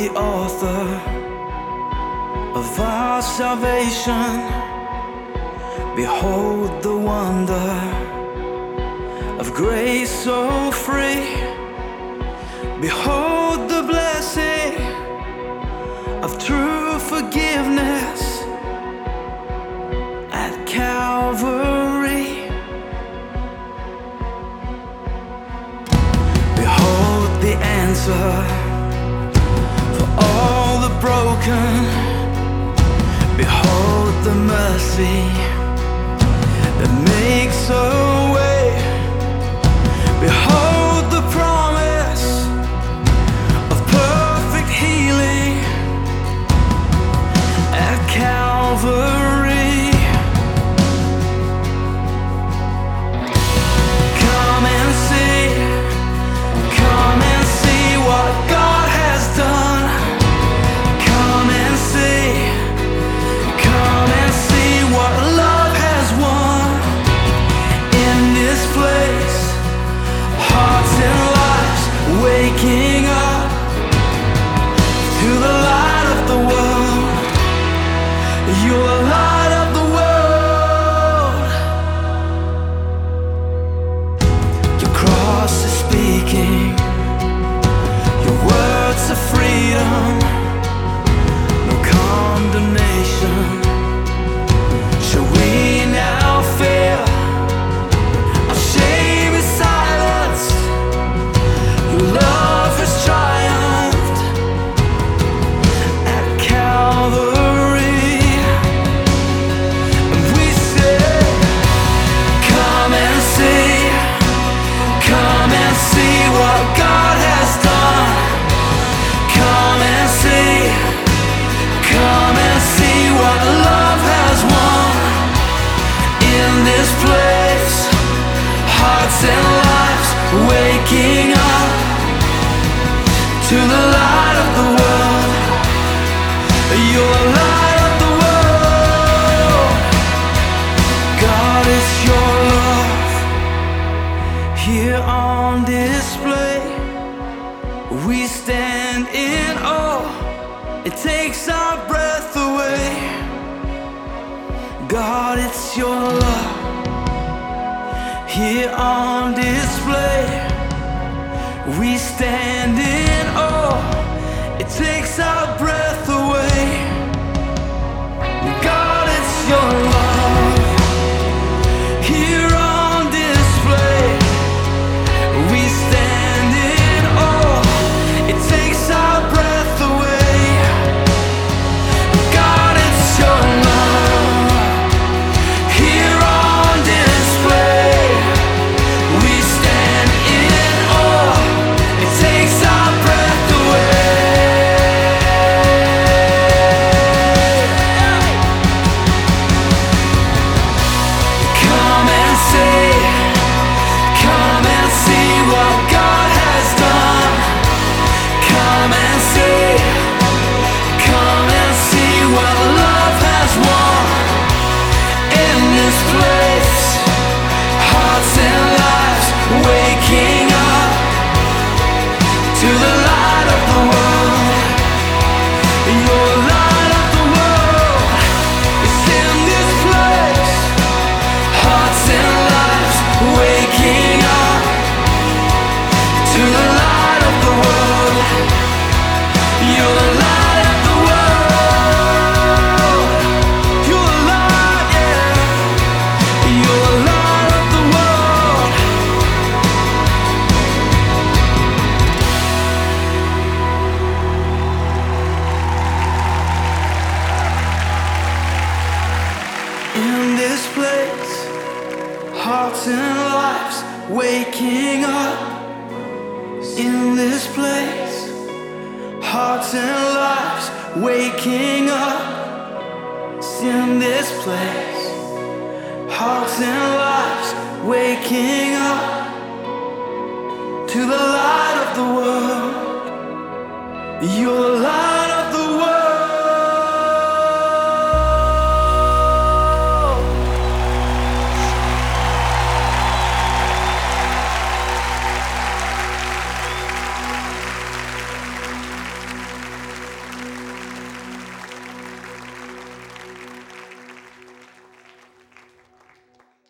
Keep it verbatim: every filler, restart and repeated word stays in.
the author of our salvation. Behold the wonder of grace so free. Behold the blessing of true forgiveness at Calvary. Behold the answer for all the broken. Behold the mercy that makes a way. Behold the promise of perfect healing at Calvary. Come and see, come and see what God has done. Come and see, come and see what love has won. In this place, hearts and lives waking up to the light of the world. You're the light of the world. Your cross is speaking, your words of freedom, no condemnation. Shall we now fear? Our shame is silenced. Your love has triumphed at Calvary. And we say, come and see, come and see what God has done. Come and see, come and see what love has won. In this place, hearts and lives waking up to the light of the world. You're the light of the world. God, it's your love here on display. We stand in awe. It takes our breath away. God, it's your love here on display. We stand in awe. It takes our breath away. God, it's your love here on display. We stand in awe. It takes our breath away. God, it's your love here on display. We stand in awe. It takes our breath away. Come and see, come and see what God has done. Come and see, come and see what love has won. In this place, hearts and lives waking up to the light of the world. Your light of the world is in this place. Hearts and lives waking up to the light of the world. You're the light of the world. You're the light, yeah. You're the light of the world. In this place, hearts and lives waking up. In this place, hearts and lives waking up. In this place, hearts and lives waking up to the light of the world. You're the light.